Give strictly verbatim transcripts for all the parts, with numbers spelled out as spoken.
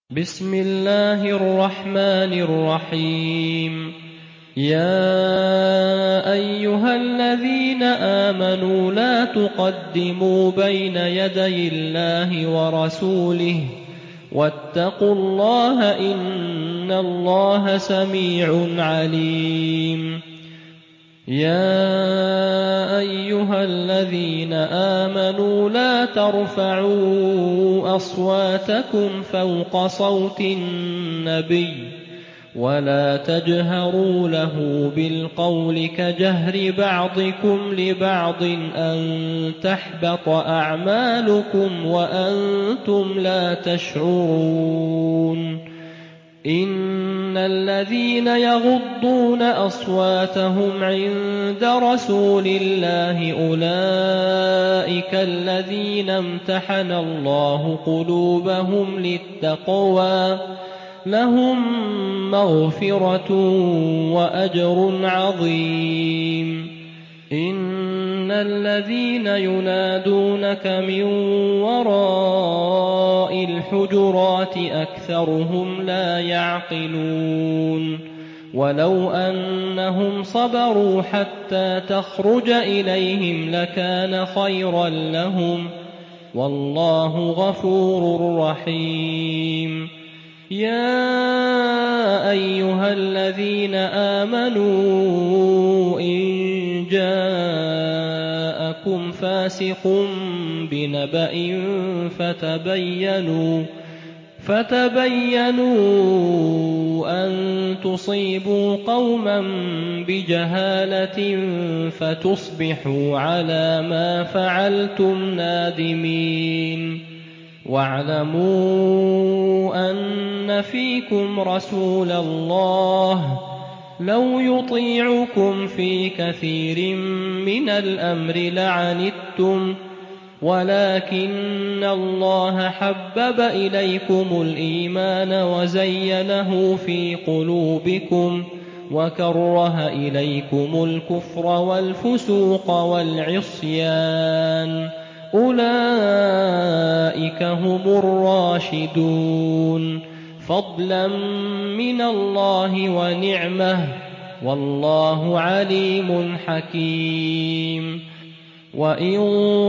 بسم الله الرحمن الرحيم يا أيها الذين آمنوا لا تقدموا بين يدي الله ورسوله واتقوا الله إن الله سميع عليم يا أيها الذين آمنوا لا ترفعوا أصواتكم فوق صوت النبي ولا تجهروا له بالقول كجهر بعضكم لبعض أن تحبط أعمالكم وأنتم لا تشعرون إن الذين يغضون أصواتهم عند رسول الله أولئك الذين امتحن الله قلوبهم للتقوى لهم مغفرة وأجر عظيم إن الذين ينادونك من وراء الحجرات أكثرهم لا يعقلون ولو أنهم صبروا حتى تخرج إليهم لكان خيرا لهم والله غفور رحيم يا أيها الذين آمنوا إن جاءكم فاسق بنبأ فتبينوا فتبينوا أن تصيبوا قوما بجهالة فتصبحوا على ما فعلتم نادمين واعلموا أن فيكم رسول الله لو يطيعكم في كثير من الأمر لعنتم ولكن الله حبب إليكم الإيمان وزينه في قلوبكم وكره إليكم الكفر والفسوق والعصيان أولئك هم الراشدون فضلا من الله ونعمه والله عليم حكيم وإن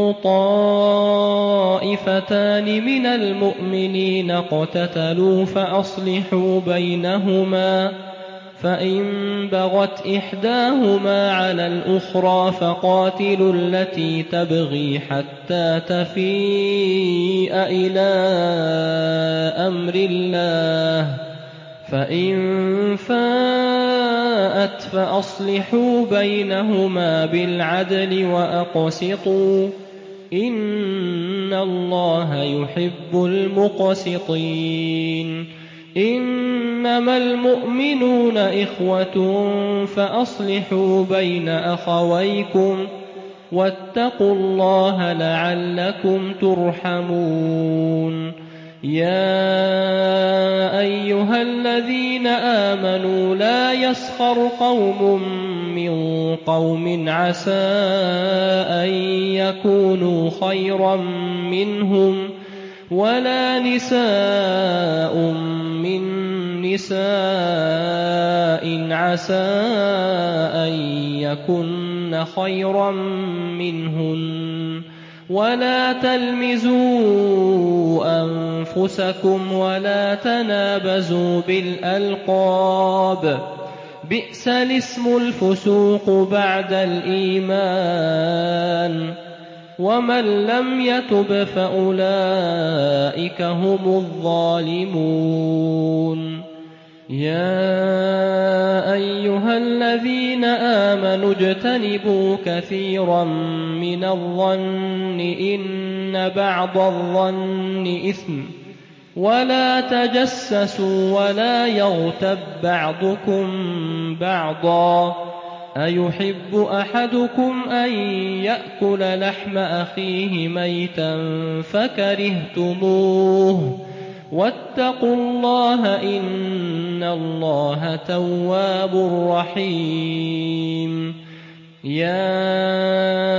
طائفتان من المؤمنين اقتتلوا فأصلحوا بينهما فإن بغت إحداهما على الأخرى فقاتلوا التي تبغي حتى تفيء إلى أمر الله فإن فاءت فأصلحوا بينهما بالعدل وأقسطوا إن الله يحب المقسطين إنما المؤمنون إخوة فأصلحوا بين أخويكم واتقوا الله لعلكم ترحمون يا أيها الذين آمنوا لا يسخر قوم من قوم عسى أن يكونوا خيرا منهم ولا نساء من نساء عسى أن يكن خيرا منهن ولا تلمزوا أنفسكم ولا تنابزوا بالألقاب بئس الاسم الفسوق بعد الإيمان ومن لم يتب فأولئك هم الظالمون يا أيها الذين آمنوا اجتنبوا كثيرا من الظن إن بعض الظن إثم ولا تجسسوا ولا يغتب بعضكم بعضا أيحب أحدكم أن يأكل لحم أخيه ميتا فكرهتموه واتقوا الله إن الله تواب رحيم يا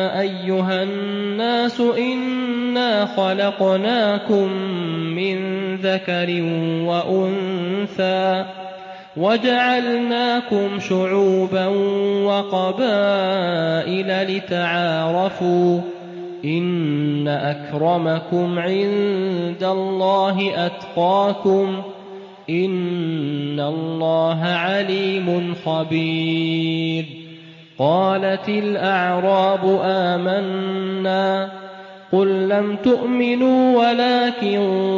أيها الناس إنا خلقناكم من ذكر وأنثى وجعلناكم شعوبا وقبائل لتعارفوا إن أكرمكم عند الله أتقاكم إن الله عليم خبير. قالت الأعراب آمنا قل لم تؤمنوا ولكن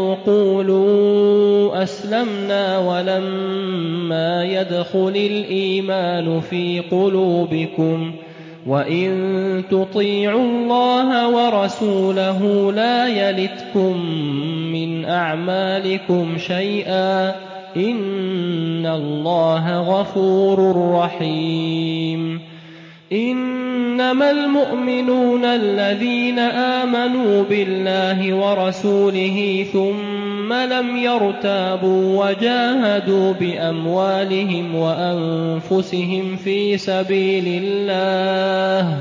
قولوا أسلمنا ولما يدخل الإيمان في قلوبكم وإن تطيعوا الله ورسوله لا يلتكم من أعمالكم شيئا إن الله غفور رحيم. إنما المؤمنون الذين آمنوا بالله ورسوله ثم لم يرتابوا وجاهدوا بأموالهم وأنفسهم في سبيل الله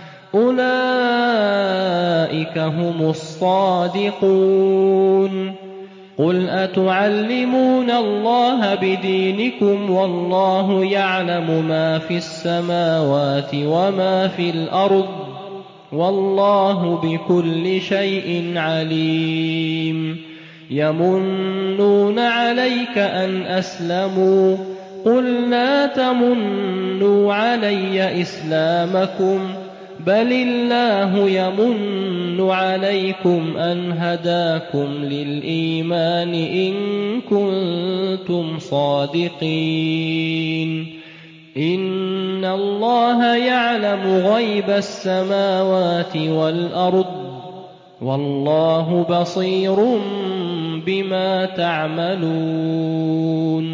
أولئك هم الصادقون. قل أتعلمون الله بدينكم والله يعلم ما في السماوات وما في الأرض والله بكل شيء عليم. يمنون عليك أن أسلموا قل لا تمنوا علي إسلامكم بل الله يمن عليكم أن هداكم للإيمان إن كنتم صادقين. إن الله يعلم غيب السماوات والأرض والله بصير بما تعملون.